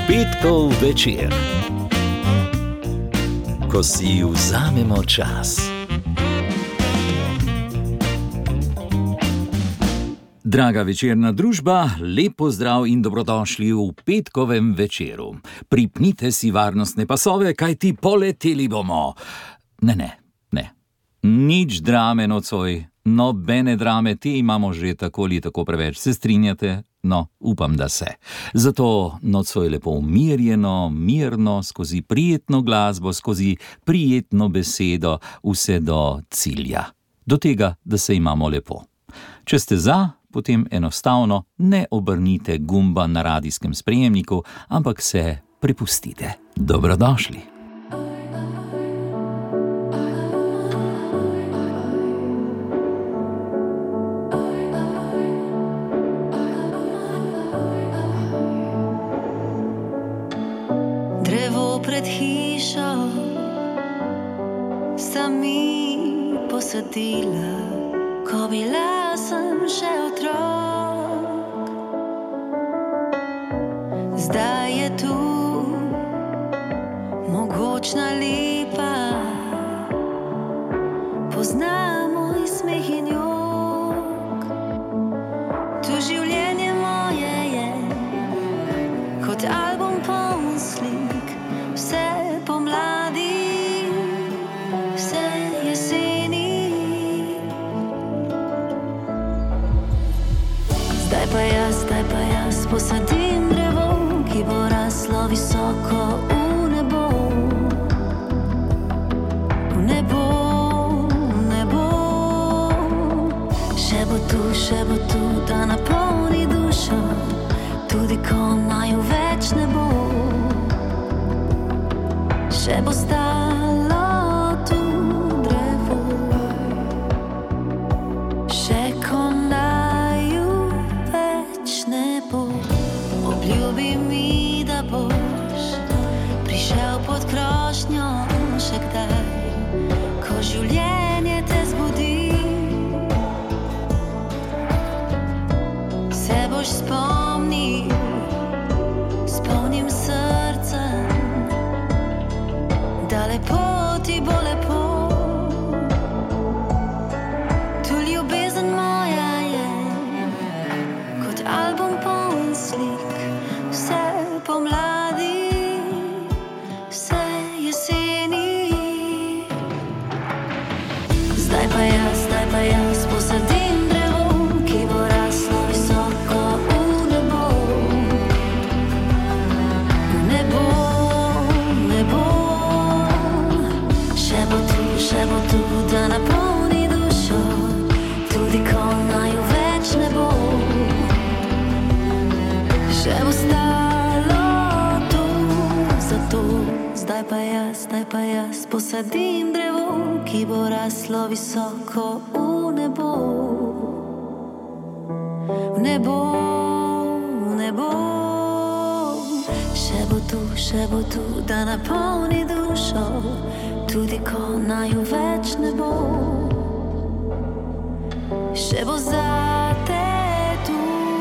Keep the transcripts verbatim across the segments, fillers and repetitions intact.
Petkov večer, ko si vzamemo čas. Draga večerna družba, lep pozdrav in dobrodošli v petkovem večeru. Pripnite si varnostne pasove, kajti poleteli bomo. Ne, ne, ne. Nič drame nocoj, nobene drame, te imamo že tako ali tako preveč. Se strinjate? No, upam, da se. Zato nocoj lepo umirjeno, mirno, skozi prijetno glasbo, skozi prijetno besedo, vse do cilja. Do tega, da se imamo lepo. Če ste za, potem enostavno ne obrnite gumba na radijskem sprejemniku, ampak se prepustite. Dobrodošli. Drevo pred hišo sta mi posadila, ko bila sem še otrok. Zdaj je tu mogočna lipa, pozna moj smeh in jok. Tu življenje moje je kot album poln slik, vse pomladi, vse jeseni. Zdaj pa jaz, zdaj pa jaz posadim drevo, ki bo raslo visoko v nebo. V nebo, v nebo. Še bo tu, še bo tu, da napolni dušo, tudi ko naju več ne bo. Še bo stalo tu drevo, še ko naju več ne bo. Obljubi mi, da boš prišel pod krošnjo še kdaj, ko življenje te zbudi. Se boš spomnil, spomnim srcem, da lepo ti bo lepo. Tu ljubezen moja je kot album poln slik, vse pomladi, vse jeseni. Zdaj pa jaz, zdaj pa jaz posadim drevo, ki bo raslo visoko v nebo. V nebo, v nebo. Še bo tu, še bo tu, da napolni dušo, tudi ko naju več ne bo. Še bo stalo tu, zato zdaj pa jaz, zdaj pa jaz posadim drevo, ki bo raslo visoko v nebo. V nebo, v nebo. Še bo tu, še bo tu, da napolni dušo, tudi ko naju več ne bo. Še bo zate tu.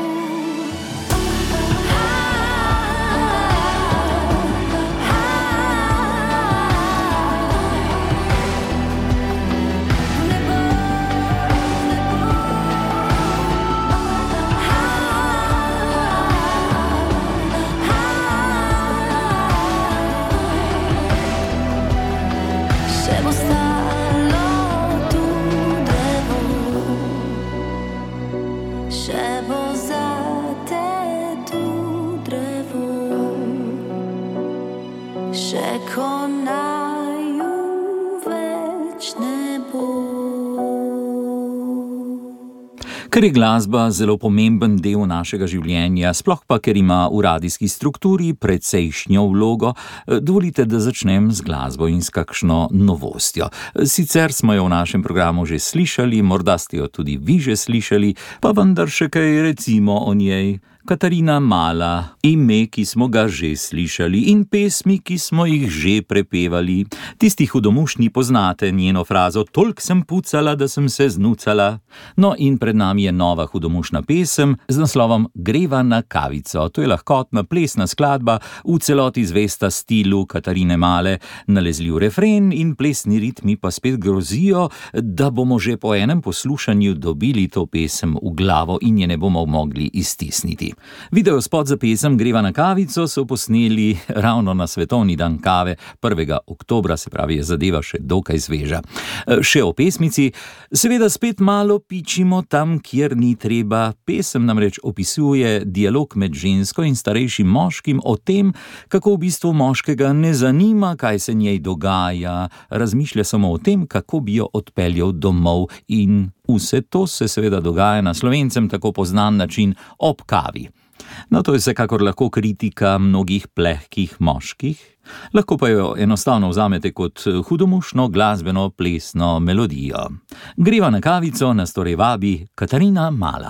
Še bo stalo tu drevo, še bo zate tu drevo, še ko naju več ne bo. Ker je glasba zelo pomemben del našega življenja, sploh pa ker ima v radijski strukturi precejšnjo vlogo, dovolite, da začnem z glasbo in s kakšno novostjo. Sicer smo jo v našem programu že slišali, morda ste jo tudi vi že slišali, pa vendar še kaj recimo o njej. Katarina Mala, ime, ki smo ga že slišali, in pesmi, ki smo jih že prepevali. Tisti hudomušni poznate njeno frazo: "Tolk sem pucala, da sem se znucala." No, in pred nami je nova hudomušna pesem z naslovom Greva na kavico. To je lahkotna plesna skladba, v celoti zvesta stilu Katarine Male, nalezljiv refren in plesni ritmi pa spet grozijo, da bomo že po enem poslušanju dobili to pesem v glavo in je ne bomo mogli iztisniti. Video spot za pesem Greva na kavico so posneli ravno na svetovni dan kave prvega oktobra, se pravi, je zadeva še dokaj sveža. Še o pesmici: seveda spet malo pičimo tam, kjer ni treba. Pesem namreč opisuje dialog med žensko in starejšim moškim o tem, kako v bistvu moškega ne zanima, kaj se njej dogaja, razmišlja samo o tem, kako bi jo odpeljal domov, in vse to se seveda dogaja na Slovencem tako poznan način, ob kavi. No, to je vsekakor lahko kritika mnogih plehkih moških, lahko pa jo enostavno vzamete kot hudomušno glasbeno plesno melodijo. Greva na kavico nas torej vabi Katarina Mala.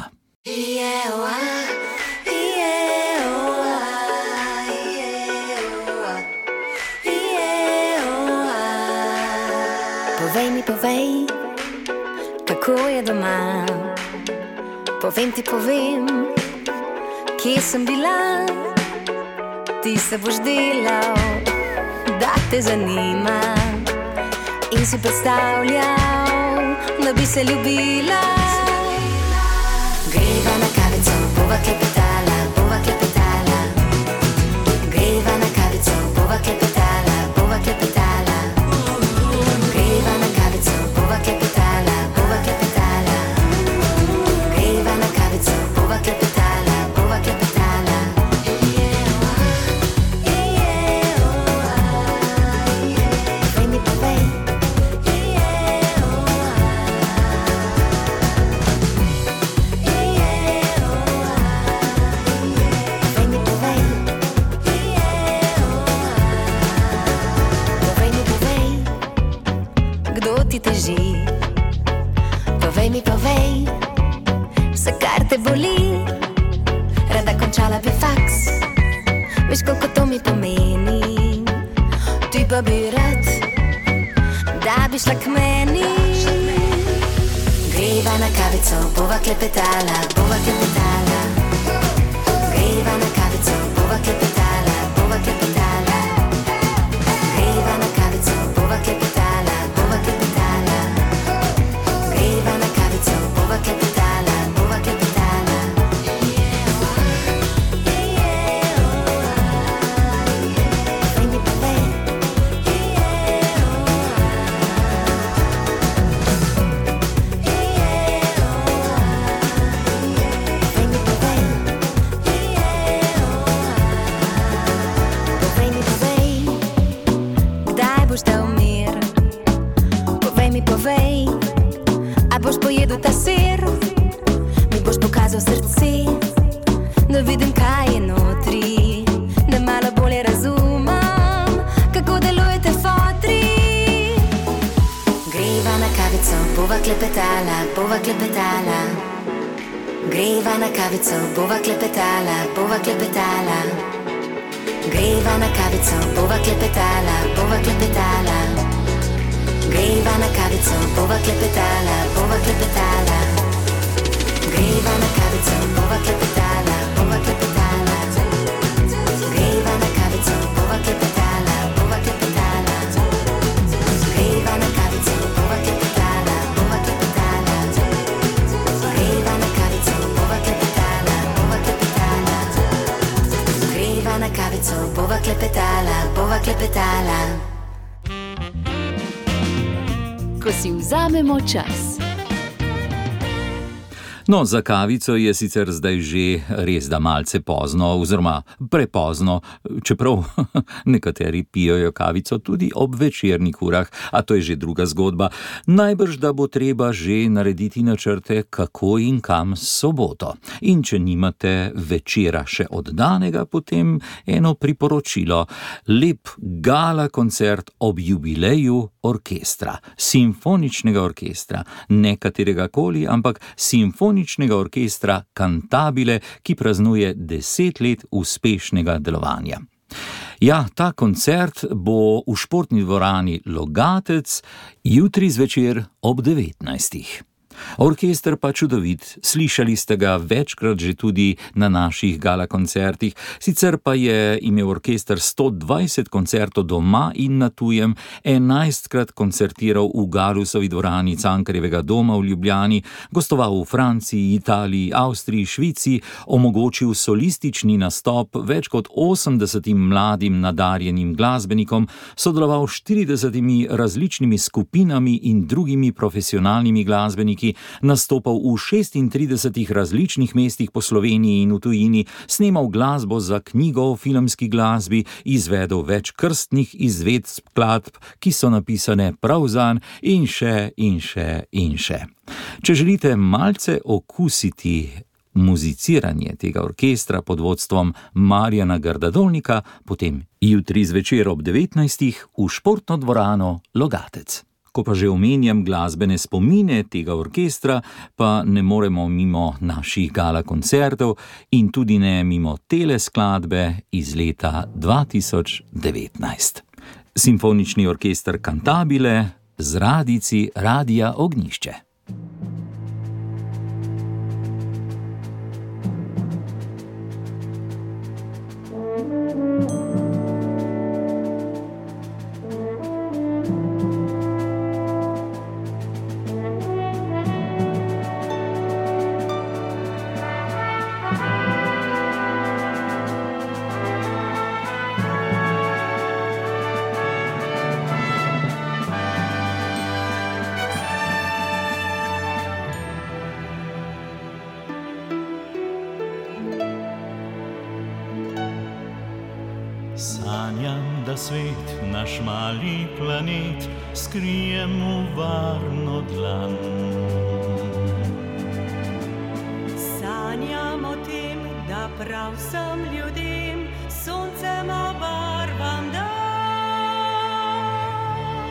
Povej mi, povej, kako je doma. Povem ti, povem, kje sem bila. Ti se boš delal, da te zanima, in si predstavljal, da bi se ljubila. Greva na kavico, bova klepetala, bova klepetala. Greva na kavico, bova klepetala, bova klepetala. Greva na kavico, bova klepetala, bova klepetala. Greva na kavico, bova klepetala, bova klepetala. Povej mi, povej. Teži. Povej mi, povej, vse kar te boli. Rada končala bi faks, veš, koliko to mi pomeni. Ti pa bi rad, da bi šla k meni. Greva na kavico, bova klepetala, bova klepetala. Greva na kavico, bova klepetala, bova klepetala. Greva na kavico, bova klepetala, bova klepetala. Bova klepetala, bova klepetala. Povej mi, povej. Povej mi, povej. Povej mi, povej. Kdaj boš dal mir? Povej mi, povej. A boš pojedel ta sir, mi boš pokazal srce, da vidim, kaj je notri, da malo bolje razumem, kako delujete fotri. Greva na kavico, bova klepetala, bova klepetala. Greva na kavico, bova klepetala, bova klepetala. Greva na kavico, bova klepetala, bova klepetala. Greva na kavico, bova klepetala, bova klepetala. Greva na kavico, bova klepetala, bova klepetala. Greva na kavico, bova klepetala, bova klepetala. Greva na kavico, bova klepetala, bova klepetala. Greva na kavico, bova klepetala, bova klepetala. Greva na kavico, bova klepetala, bova klepetala. Ko si vzamemo čas. No, za kavico je sicer zdaj že res da malce pozno, oziroma prepozno, čeprav nekateri pijejo kavico tudi ob večernih urah, a to je že druga zgodba. Najbrž, da bo treba že narediti načrte, kako in kam s soboto. In če nimate večera še oddanega, potem eno priporočilo. Lep gala koncert ob jubileju orkestra, simfoničnega orkestra, ne katerega koli, ampak simfoničnega simfoničnega orkestra Cantabile, ki praznuje deset let uspešnega delovanja. Ja, ta koncert bo v športni dvorani Logatec jutri zvečer ob devetnajstih. Orkester pa čudovit, slišali ste ga večkrat že tudi na naših gala koncertih, sicer pa je imel orkester sto dvajset koncertov doma in na tujem, enajstkrat koncertiral v Galusovi dvorani Cankarjevega doma v Ljubljani, gostoval v Franciji, Italiji, Avstriji, Švici, omogočil solistični nastop več kot osemdesetim mladim nadarjenim glasbenikom, sodeloval s štiridesetimi različnimi skupinami in drugimi profesionalnimi glasbeniki, nastopal v šestintridesetih različnih mestih po Sloveniji in v tujini, snemal glasbo za knjigo o filmski glasbi, izvedel več krstnih izvedb skladb, ki so napisane prav zanj, in še in še in še. Če želite malce okusiti muziciranje tega orkestra pod vodstvom Marjana Grdadolnika, potem jutri zvečer ob devetnajstih v športno dvorano Logatec. Ko pa že omenjam glasbene spomine tega orkestra, pa ne moremo mimo naših gala koncertov in tudi ne mimo tele skladbe iz leta dva tisoč devetnajst. Simfonični orkester Cantabile z radijci Radia Ognjišče. Sanjam, da svet, naš mali planet, skrijem v varno dlan. Sanjam o tem, da prav vsem ljudem soncem obarvam dan.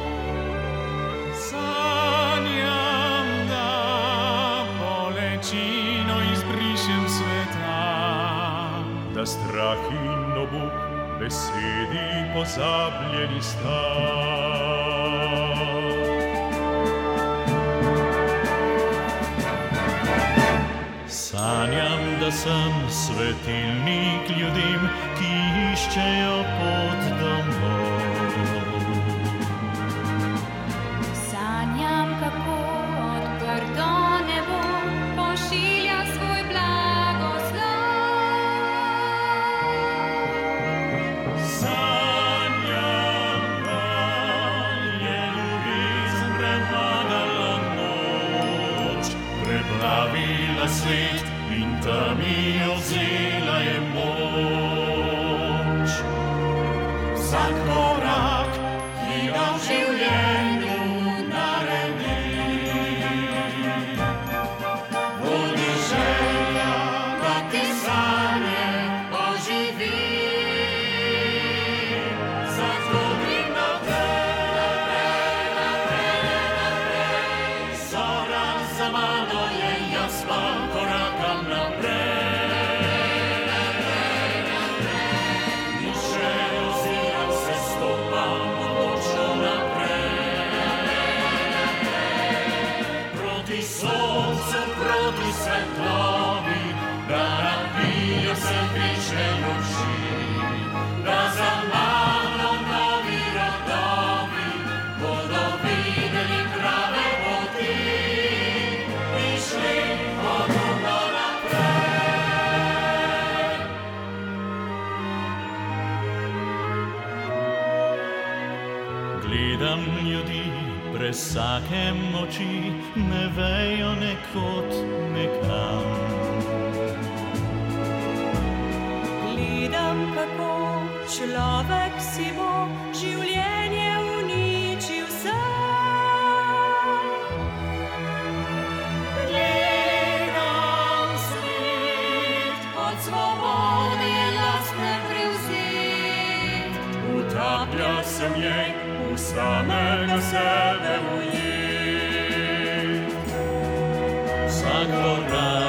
Sanjam, da bolečino izbrišem sveta, da strah in obuk besedi pozabljeni sta. Sanjam, da sem svetilnik ljudem, ki iščejo pot domov. Sanjam, kako odprto nebo pošilja svoj blagoslov. Preplavila svet in temi vzela je moč. Vsak korak, ki ga v življenju naredi, vodi želja, da ti sanje oživi. Zato gre naprej, naprej, naprej, zora za mano je, jaz pa korakam naprej, naprej, naprej. In še oziram se, stopam odločno naprej, naprej. Proti soncu, proti svetlobi, da napijo se večne noči, da za mano novi rodovi bodo videli prave poti in šli pogumno naprej. Gledam ljudi brez vsake moči, ne vejo nekod nekam. Gledam, kako človek si bo življenje uničil sam. Gledam svet od svobode lastne prevzet, Utaplja se v njej, v samega sebe ujet. Vsak korak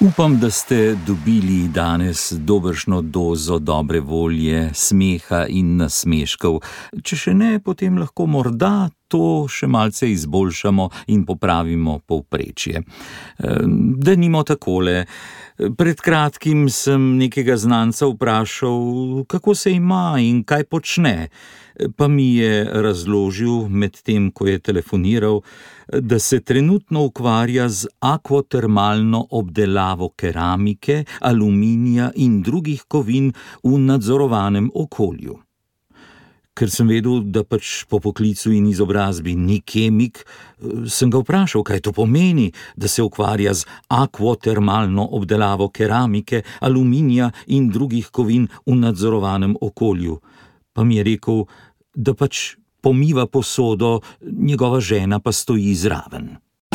Upam, da ste dobili danes dobršno dozo dobre volje, smeha in nasmeškov. Če še ne, potem lahko morda to še malce izboljšamo in popravimo povprečje. Denimo takole. Pred kratkim sem nekega znanca vprašal, kako se ima in kaj počne, pa mi je razložil medtem, ko je telefoniral, da se trenutno ukvarja z akvotermalno obdelavo keramike, aluminija in drugih kovin v nadzorovanem okolju. Ker sem vedel, da pač po poklicu in izobrazbi ni kemik, sem ga vprašal, kaj to pomeni, da se ukvarja z akvotermalno obdelavo keramike, aluminija in drugih kovin v nadzorovanem okolju. Pa mi je rekel, da pač pomiva posodo, njegova žena pa stoji zraven.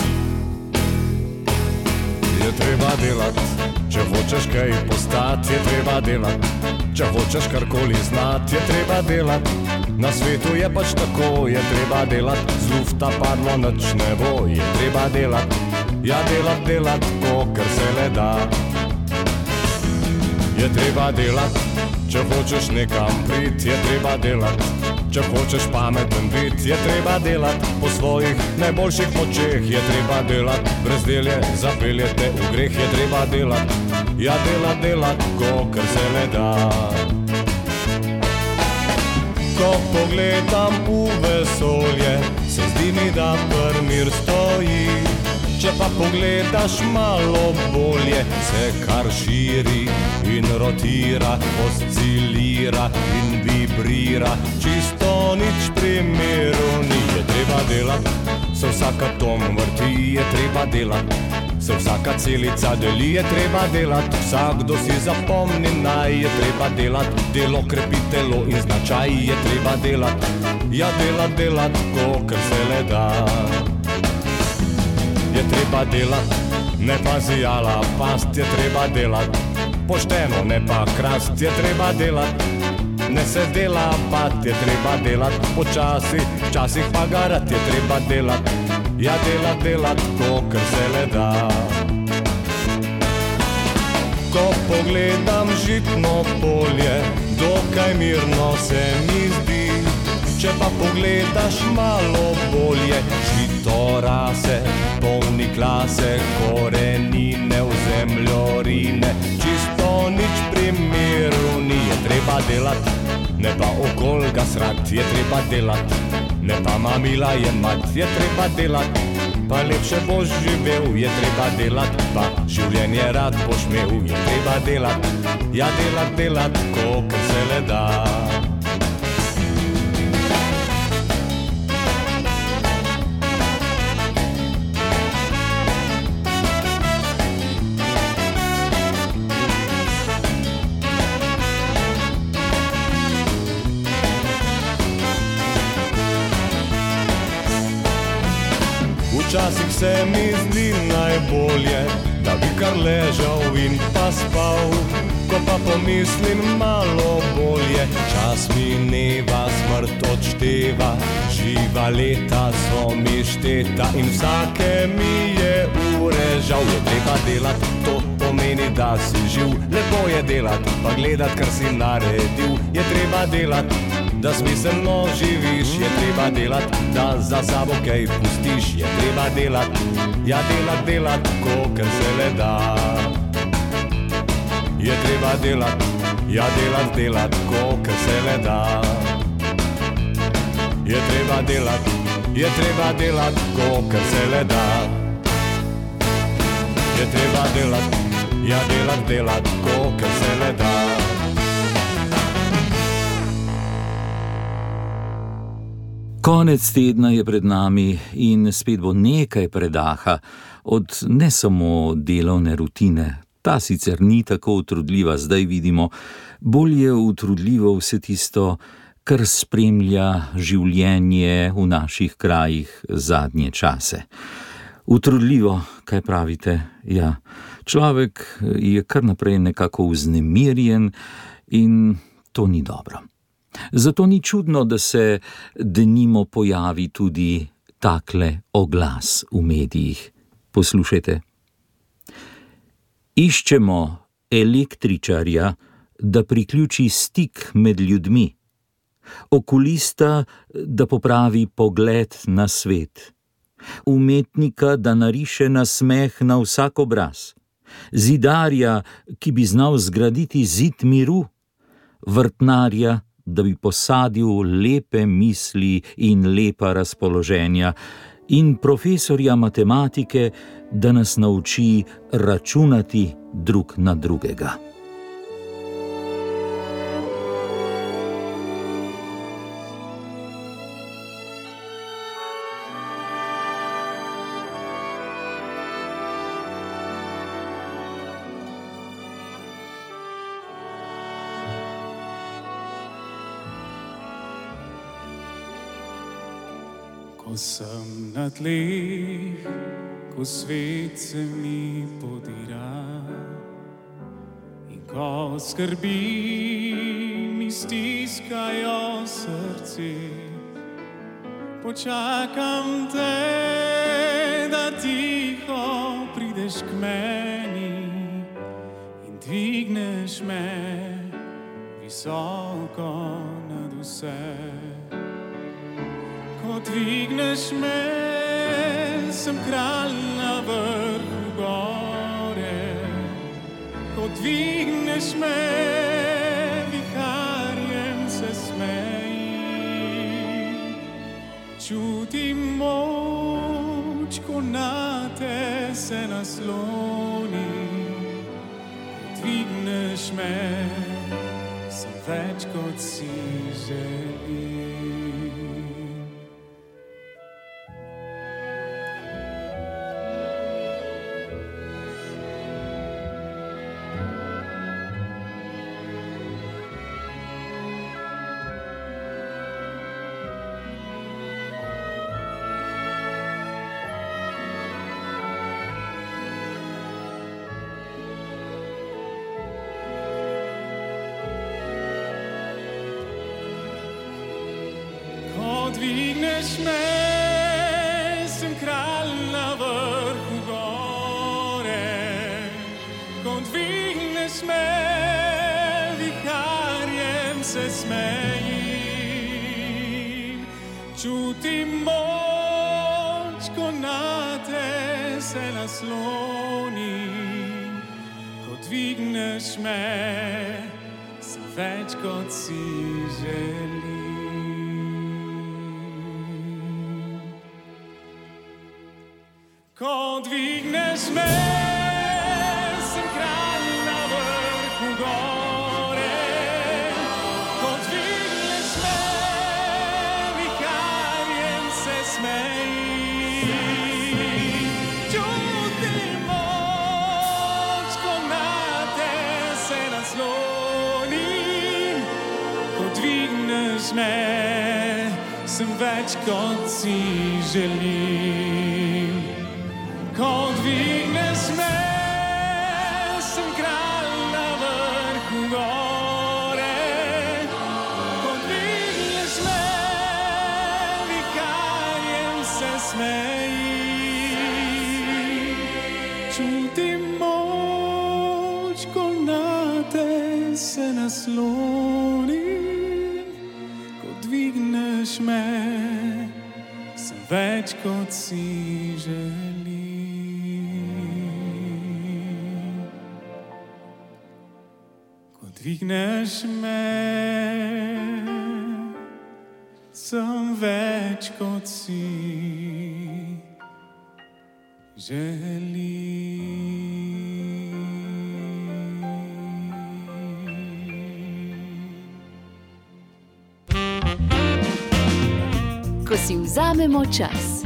Je treba delati, če hočeš kaj postati, je treba delati, če hočeš karkoli znati, je treba delati. Na svetu je pač tako, je treba delati, z lufta padlo nič ne bo, je treba delati, ja delati, delati, kakor se le da. Je treba delati, če hočeš nekam priti, je treba delati, če hočeš pameten biti, je treba delati, po svojih najboljših močeh je treba delati, brez delje zapeljete v greh, je treba delati, ja delati, delati, kakor se le da. Ko pogledam v vesolje, se zdi mi, da prmir stoji. Če pa pogledaš malo bolje, se kar širi in rotira, oscilira in vibrira. Čisto nič primeru ni, je treba delati, se vsak atom vrti, je treba delati, se vsaka celica deli, je treba delati, vsakdo si zapomni naj, je treba delati, delo krepi telo in značaj, je treba delati, ja delati, delati, kakor se le da. Je treba delati, ne pa zijala past, je treba delati, pošteno ne pa krast, je treba delati, ne se dela pat, je treba delati, počasi, včasih pa garat, je treba delati, ja delati, delati, kakor se le da. Ko pogledam žitno polje, dokaj mirno se mi zdi, če pa pogledaš malo bolje, žito rase, polni klase, korenine v zemljorine, čisto nič primeru ni, je treba delati, ne pa okol ga srat, je treba delati, ne pa mamila jemat, je treba delati, pa lepše boš živel, je treba delati, pa življenje rad boš imel, je treba delati, ja delati, delati, kakor se le da. Včasih se mi zdi najbolje, da bi kar ležal in pa spal, ko pa pomislim malo bolje, čas mineva, smrt odšteva, živa leta so mi šteta in vsake mi je ure žal, je treba delati, to pomeni, da si živ, lepo je delati, pa gledati, kar si naredil, je treba delati, da smiselno živiš, je treba delati, da za sabo kaj pustiš, je treba delati, ja delati, delati, kakor se le da. Je treba delati, ja delati, delati, kakor se le da. Je treba delati, je treba delati, kakor se le da. Je treba delati, ja delati, delati, kakor se le da. Konec tedna je pred nami in spet bo nekaj predaha od ne samo delovne rutine. Ta sicer ni tako utrudljiva, zdaj vidimo, bolj je utrudljivo vse tisto, kar spremlja življenje v naših krajih zadnje čase. Utrudljivo, kaj pravite? Ja, človek je kar naprej nekako vznemirjen in to ni dobro. Zato ni čudno, da se denimo pojavi tudi takle oglas v medijih. Poslušajte. Iščemo električarja, da priključi stik med ljudmi, okulista, da popravi pogled na svet, umetnika, da nariše nasmeh na vsak obraz, zidarja, ki bi znal zgraditi zid miru, vrtnarja, da bi posadil lepe misli in lepa razpoloženja, in profesorja matematike, da nas nauči računati drug na drugega. Ko sem na tleh, ko svet se mi podira in ko skrbi mi stiskajo srce, počakam te, da tiho prideš k meni in dvigneš me visoko nad vse. Ko dvigneš me, sem kralj na vrhu gore. Ko dvigneš me, viharjem se smeji. Čutim moč, ko na te se nasloni. Ko dvigneš me, sem več kot si želim. Dvigneš me, sem kralj na vrhu gore. Ko dvigneš me, viharjem se smejim. Čutim moč, ko na te se naslonim. Ko dvigneš me, sem več kot si želim. Ko dvigneš me, sem kralj na vrhu gore. Ko dvigneš me, viharjem se smejim. Čutim moč, ko na te se naslonim. Ko dvigneš me, sem več kot si želim. Ko dvigneš me, sem kralj na vrhu gore. Ko dvigneš me, viharjem se smejim. Čutim moč, ko na te se naslonim. Ko dvigneš me, sem več kot si želim. Dvigneš me, sem več kot si želim. Ko si vzamemo čas.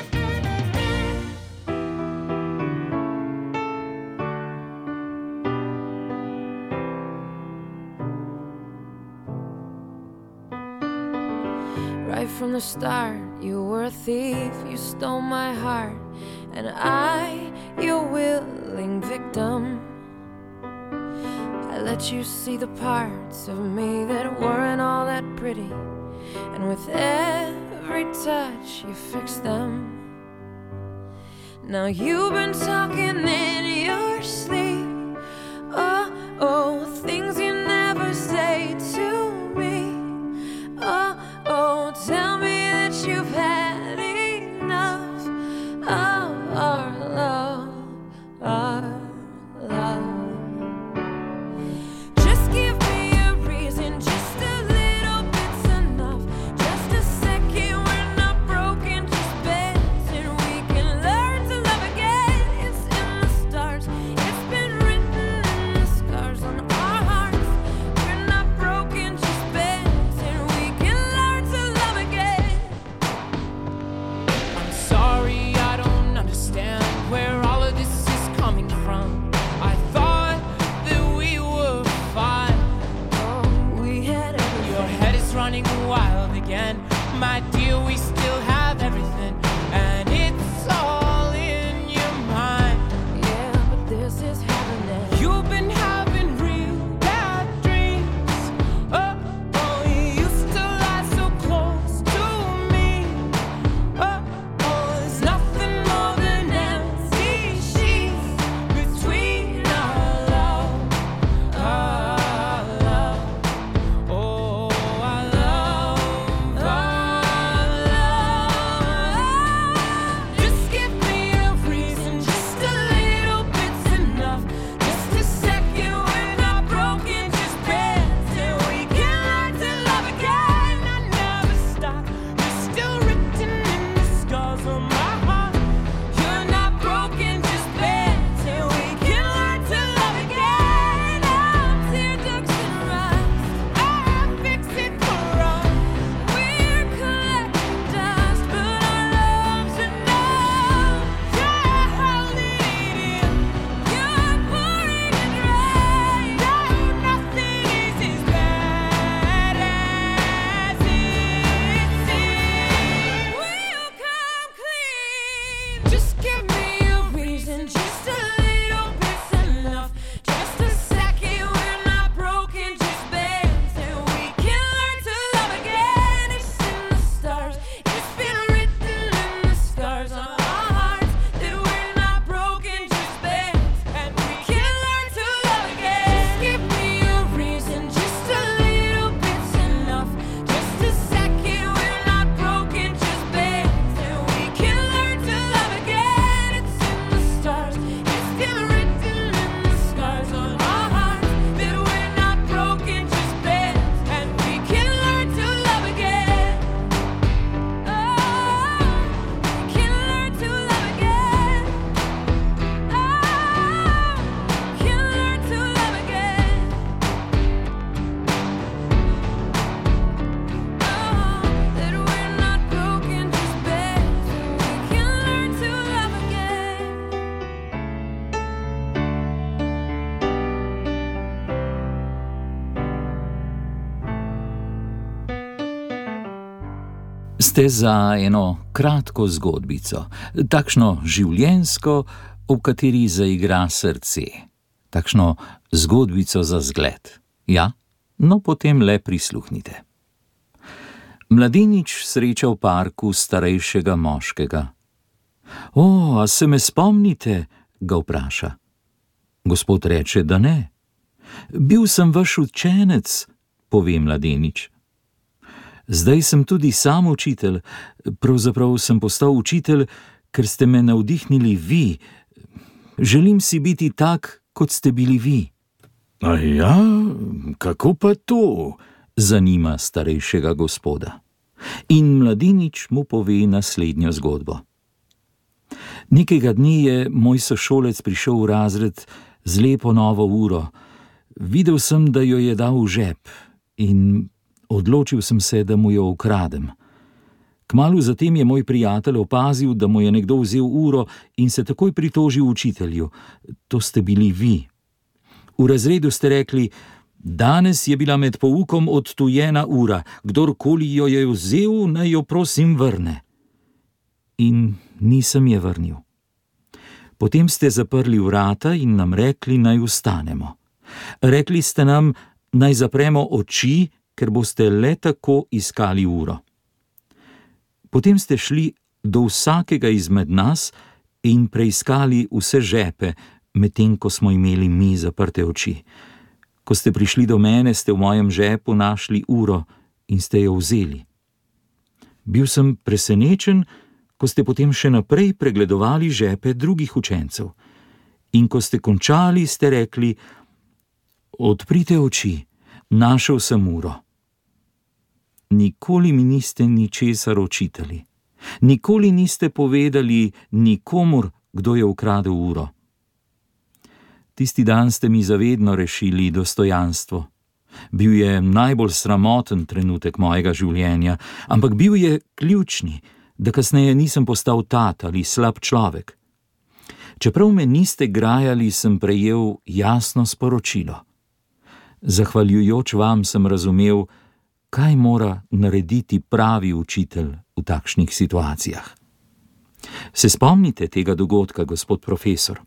Right from the start, you were a thief, you stole my heart, and I, your willing victim. I let you see the parts of me that weren't all that pretty, and with every touch you fixed them. Now you've been talking in your sleep Ste za eno kratko zgodbico, takšno življenjsko, ob kateri zaigra srce, takšno zgodbico za zgled. Ja, no potem le prisluhnite. Mladenič sreča v parku starejšega moškega. O, a se me spomnite? Ga vpraša. Gospod reče, da ne. Bil sem vaš učenec, pove mladenič. Zdaj sem tudi sam učitelj, pravzaprav sem postal učitelj, ker ste me navdihnili vi. Želim si biti tak, kot ste bili vi. A ja, kako pa to? Zanima starejšega gospoda. In mladenič mu pove naslednjo zgodbo. Nekega dni je moj sošolec prišel v razred z lepo novo uro. Videl sem, da jo je dal v žep in odločil sem se, da mu jo ukradem. Kmalu zatem je moj prijatelj opazil, da mu je nekdo vzel uro in se takoj pritožil učitelju. To ste bili vi. V razredu ste rekli, danes je bila med poukom odtujena ura, kdorkoli jo je vzel, naj jo prosim vrne. In nisem je vrnil. Potem ste zaprli vrata in nam rekli, naj vstanemo. Rekli ste nam, naj zapremo oči, ker boste le tako iskali uro. Potem ste šli do vsakega izmed nas in preiskali vse žepe, medtem ko smo imeli mi zaprte oči. Ko ste prišli do mene, ste v mojem žepu našli uro in ste jo vzeli. Bil sem presenečen, ko ste potem še naprej pregledovali žepe drugih učencev. In ko ste končali, ste rekli, odprite oči, našel sem uro. Nikoli mi niste ničesar očitali. Nikoli niste povedali nikomur, kdo je ukradel uro. Tisti dan ste mi zavedno rešili dostojanstvo. Bil je najbolj sramoten trenutek mojega življenja, ampak bil je ključni, da kasneje nisem postal tat ali slab človek. Čeprav me niste grajali, sem prejel jasno sporočilo. Zahvaljujoč vam sem razumel, kaj mora narediti pravi učitelj v takšnih situacijah. Se spomnite tega dogodka, gospod profesor?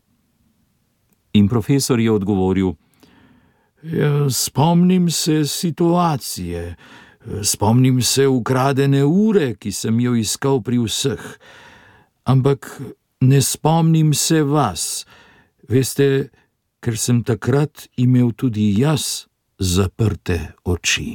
In profesor je odgovoril, ja, spomnim se situacije, spomnim se ukradene ure, ki sem jo iskal pri vseh, ampak ne spomnim se vas, veste, ker sem takrat imel tudi jaz zaprte oči.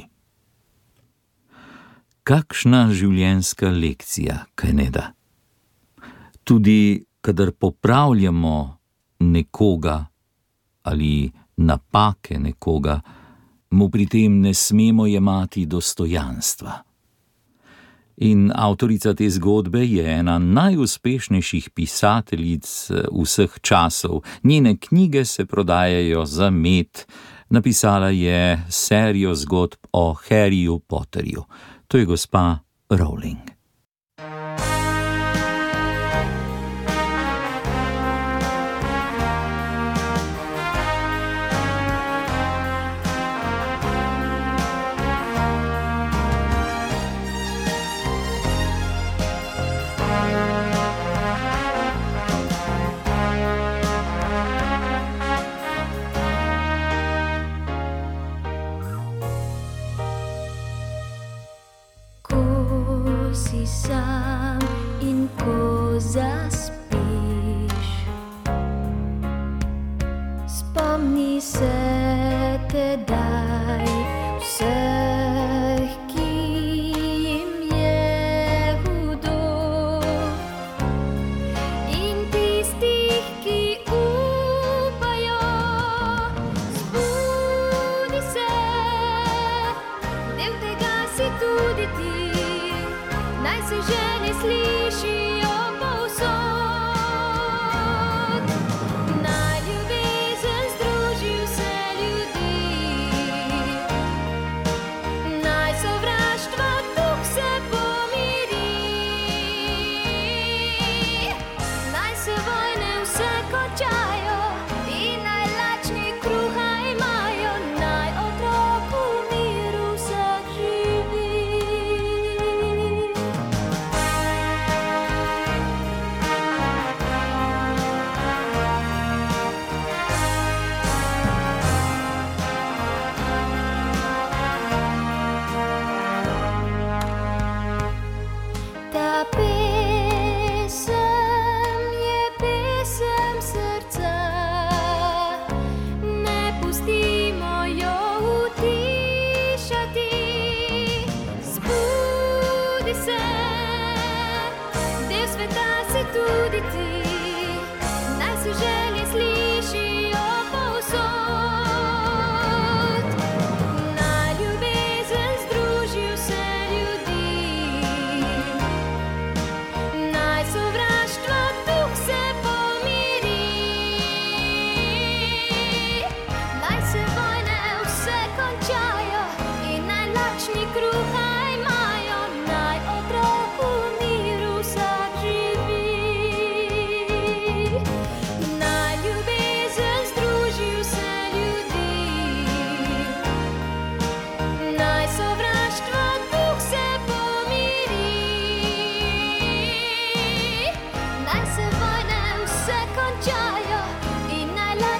Kakšna življenjska lekcija, kaj ne da? Tudi, kadar popravljamo nekoga ali napake nekoga, mu pri tem ne smemo jemati dostojanstva. In avtorica te zgodbe je ena najuspešnejših pisateljic vseh časov. Njene knjige se prodajajo za med. Napisala je serijo zgodb o Harryju Potterju. To je gospa Rowling. Sam in ko zaspiš, spomni se tedaj vseh, ki jim je hudo, in tistih, ki upajo. Zbudi se, del tega si tudi ti. Naj se želje slišijo povsod, naj ljubezen združi vse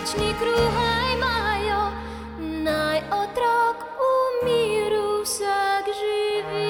srečni kruhaj imajo, naj otrok v miru vsak živi.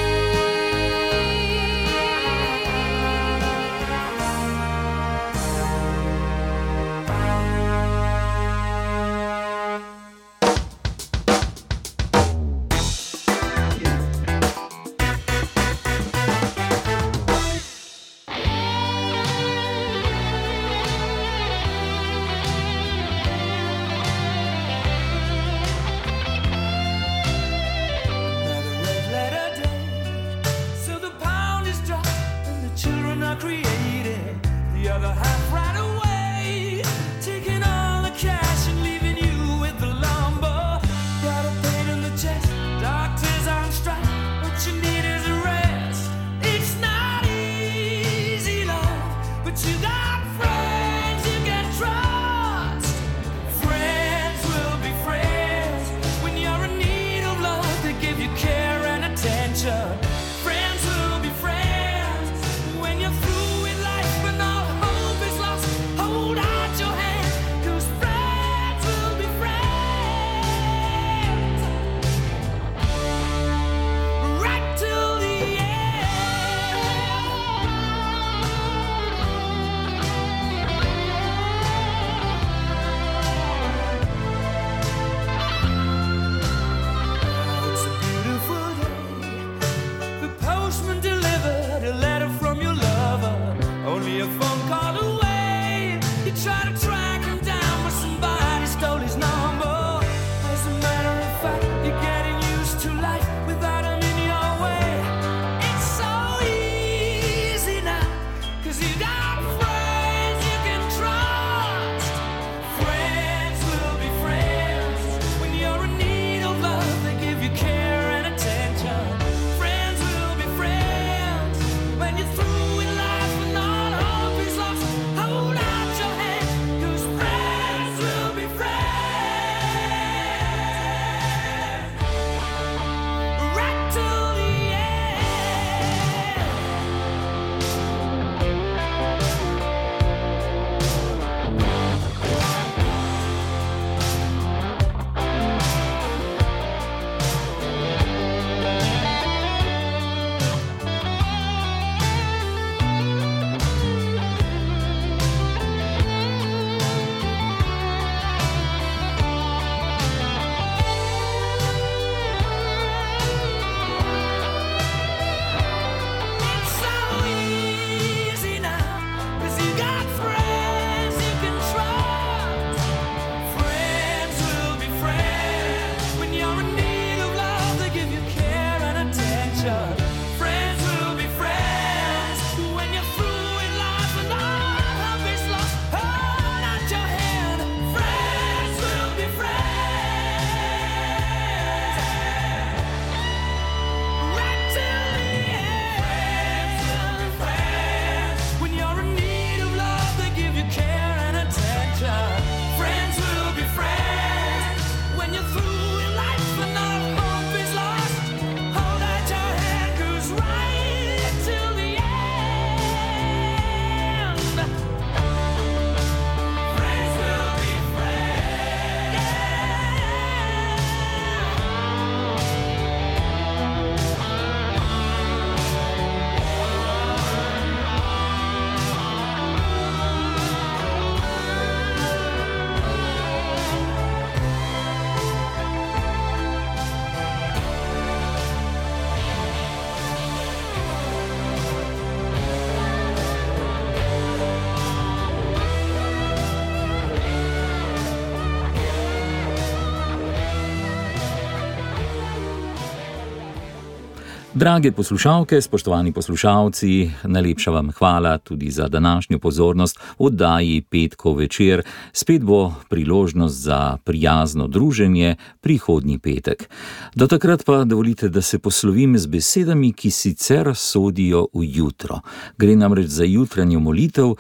Drage poslušalke, spoštovani poslušalci, najlepša vam hvala tudi za današnjo pozornost v oddaji Petkov večer. Spet bo priložnost za prijazno druženje prihodnji petek. Do takrat pa dovolite, da se poslovim z besedami, ki sicer sodijo v jutro. Gre namreč za jutranjo molitev,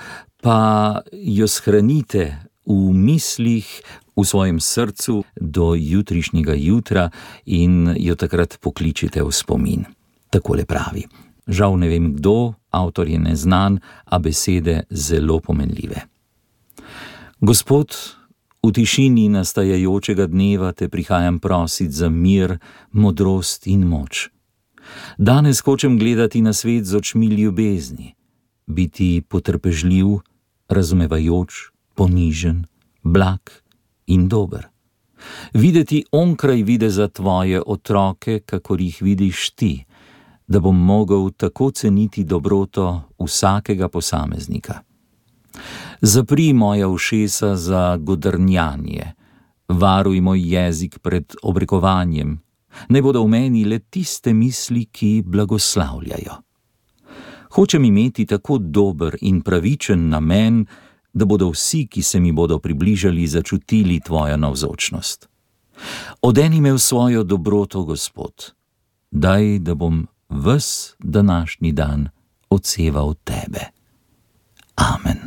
pa jo shranite v mislih, v svojem srcu do jutrišnjega jutra in jo takrat pokličite v spomin. Takole pravi. Žal ne vem kdo, avtor je neznan, a besede zelo pomenljive. Gospod, V tišini nastajajočega dneva te prihajam prosit za mir, modrost in moč. Danes hočem gledati na svet z očmi ljubezni, biti potrpežljiv, razumevajoč, ponižen, blag in dober. Videti onkraj videza tvoje otroke, kakor jih vidiš ti, da bom mogel tako ceniti dobroto vsakega posameznika. Zapri moja ušesa za godrnjanje, varuj moj jezik pred obrekovanjem, naj bodo v meni le tiste misli, ki blagoslavljajo. Hočem imeti tako dober in pravičen namen, da bodo vsi, ki se mi bodo približali, začutili tvojo navzočnost. Odeni me v svojo dobroto, Gospod, daj, da bom ves današnji dan odseval tebe. Amen.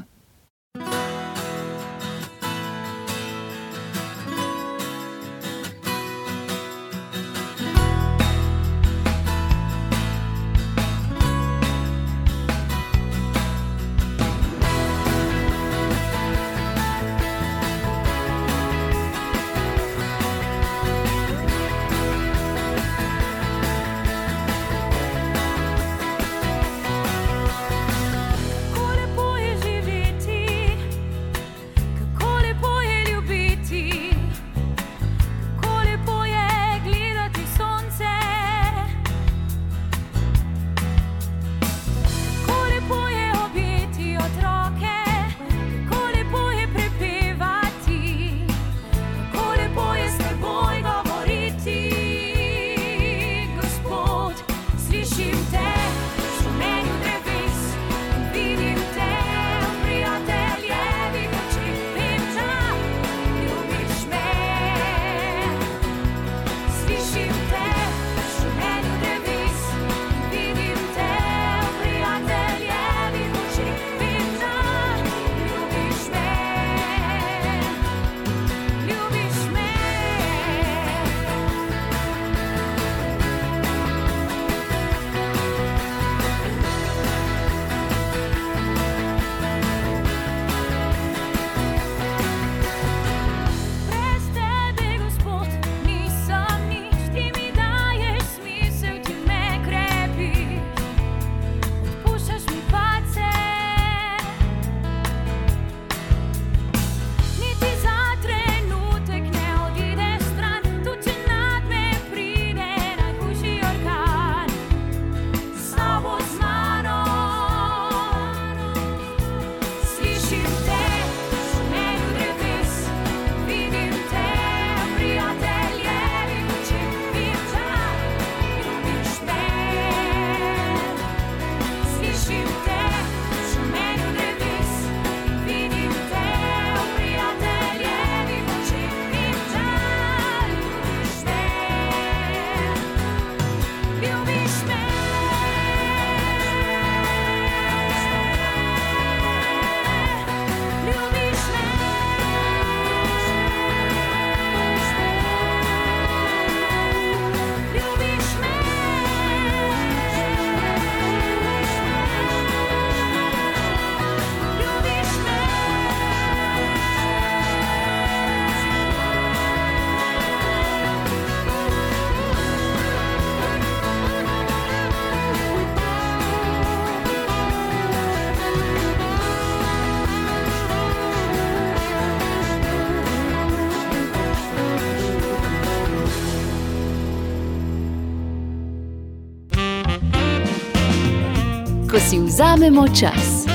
Ko si vzamemo čas.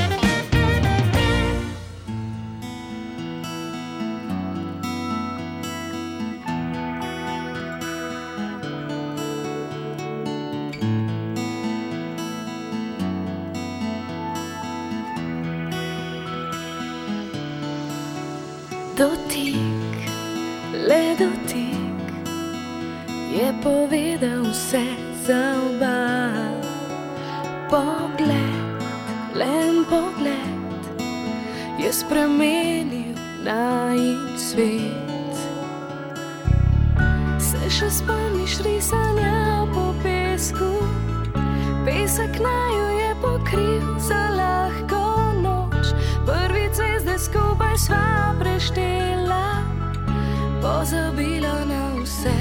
Dotik, le dotik, je povedal vse za oba. Pogled, len pogled, je spremenil najin svet. Se še spomniš risanja po pesku? Pesek naju je pokril za lahko noč. Prvi cest, da skupaj sva preštela. pozabila na vse.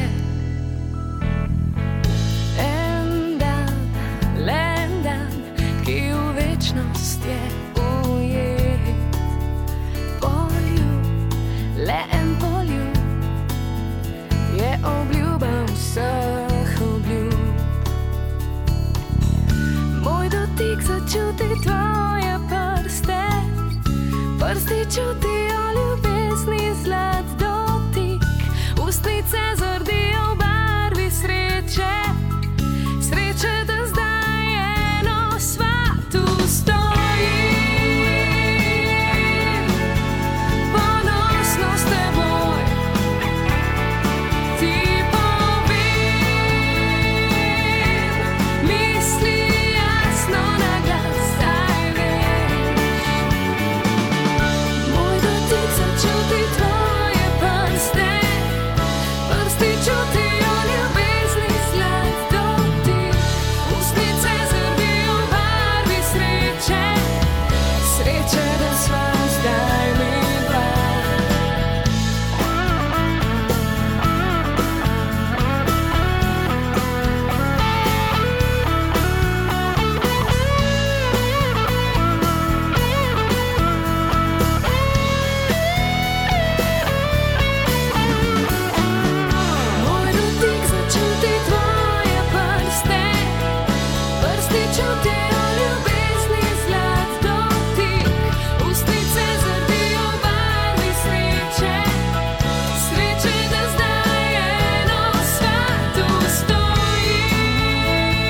En dan, le en dan, ki v večnost je ujet. Poljub, le en poljub, je obljuba vseh obljub. Moj dotik začuti tvoje prste, prsti čutijo ljubezni zlat dotik, ustnice zardijo v barvi sreče, sreče, da zdaj eno sva tu stojim, ponosno s teboj, ti povem, misli jasno na glas, zdaj veš. Moj dotik začuti tvoje prste, prsti čutijo ljubezni zlat dotik, ustnice zardijo v barvi sreče, sreče, da sva zdaj midva. Moj dotik začuti tvoje prste, prsti čutijo ljubezni zlat dotik, ustnice zardijo v barvi sreče, sreče, da zdaj eno sva tu stojim,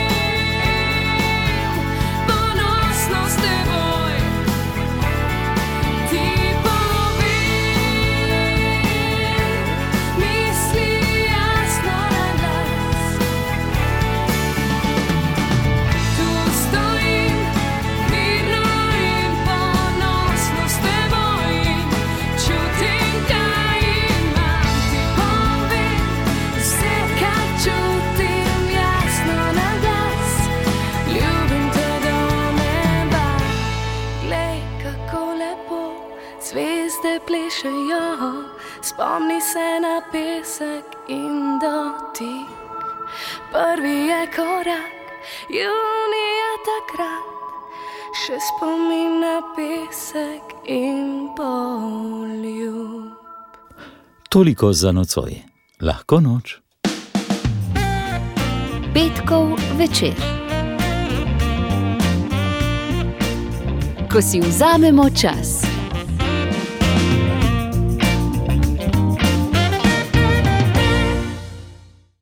ponosno s teboj, ti povem, misli jasno na glas. Tu stojim, mirno in ponosno s teboj, čutim, kaj imam, ti povem, vse, kar čutim jasno na glas. Ljubim te do neba, glej, kako lepo zvezde plešejo, spomni se na pesek in dotik. Prvi je korak, junija takrat, še spomin na pesek in poljub. Toliko za nocoj. Lahko noč. Petkov večer. Ko si vzamemo čas.